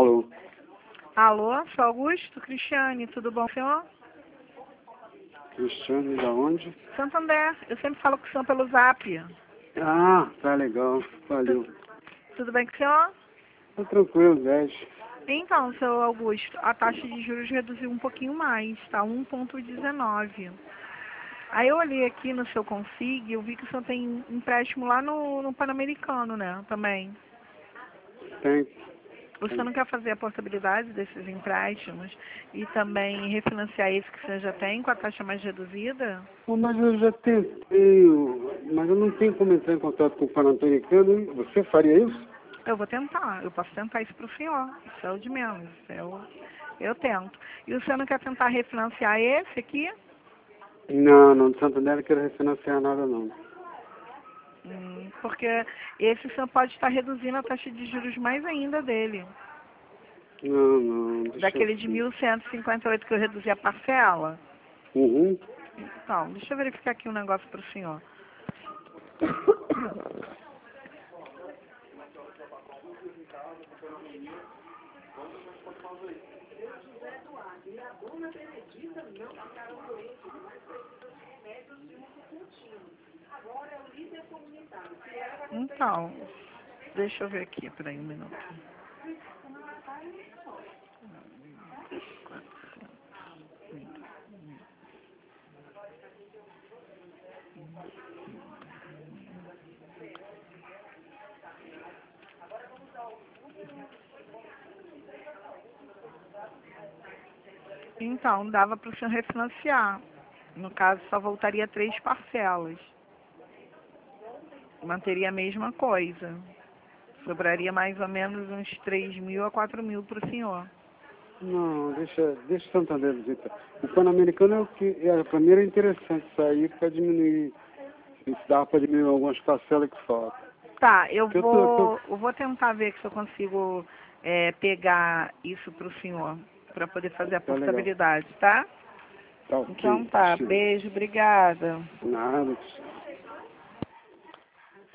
Alô? Alô, sou Augusto, Cristiane, tudo bom, senhor? Cristiane, da onde? Santander, eu sempre falo com o senhor pelo Zap. Ah, tá legal. Valeu. Tudo bem com o senhor? Tá tranquilo, 10. Então, seu Augusto, a taxa de juros reduziu um pouquinho mais, tá? 1,19. Aí eu olhei aqui no seu Config e eu vi que o senhor tem empréstimo lá no Pan-Americano, né? Também. Tem. O senhor não quer fazer a portabilidade desses empréstimos e também refinanciar esse que o senhor já tem com a taxa mais reduzida? Bom, mas eu já tentei, mas eu não tenho como entrar em contato com o Pan-Americano. Você faria isso? Eu vou tentar, eu posso tentar isso para o senhor. Isso é o de menos, eu tento. E o senhor não quer tentar refinanciar esse aqui? Não, de Santander não quero refinanciar nada, não. Porque esse o senhor pode estar reduzindo a taxa de juros mais ainda dele. Não, deixa Daquele de eu... 1.158 que eu reduzi a parcela. Uhum. Então, deixa eu verificar aqui um negócio para o senhor. Então, deixa eu ver aqui, peraí um minuto. Então, dava para o senhor refinanciar. No caso, só voltaria 3 parcelas. Manteria a mesma coisa. Sobraria mais ou menos uns 3.000 a 4.000 para o senhor. Não, deixa o Santander visitar. O Pan-Americano é o que, para mim era interessante sair para diminuir, se dava para diminuir algumas parcelas que faltam. Tá, eu Porque vou tentar ver se eu consigo pegar isso para o senhor, para poder fazer a tá legal. portabilidade, tá? Tá ok. Então tá, Cristina. beijo, obrigada. Nada, Cristina.